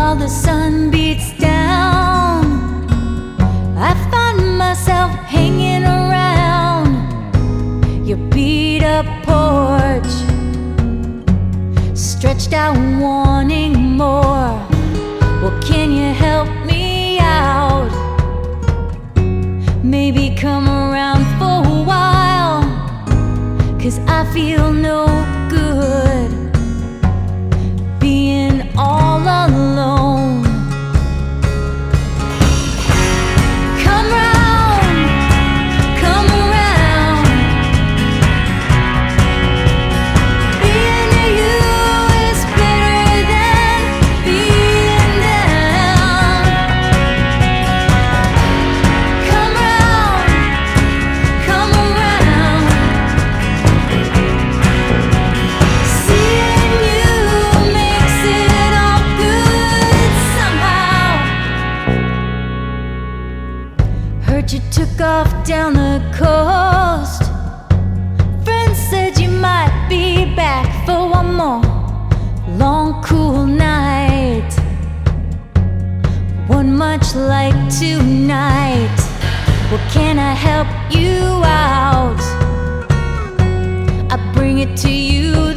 while the sun beats down, I find myself hanging around your beat up porch, stretched out wanting more. Well, can you help me out? Maybe come around for a while, 'cause I feel no good being all alone. Come round, come around. Being near you is better than being down. Come round, come around. Seeing you makes it all good somehow. Heard you took off down the coast. Friends said you might be back for one more long, cool night, one much like tonight. Well, can I help you out? I bring it to you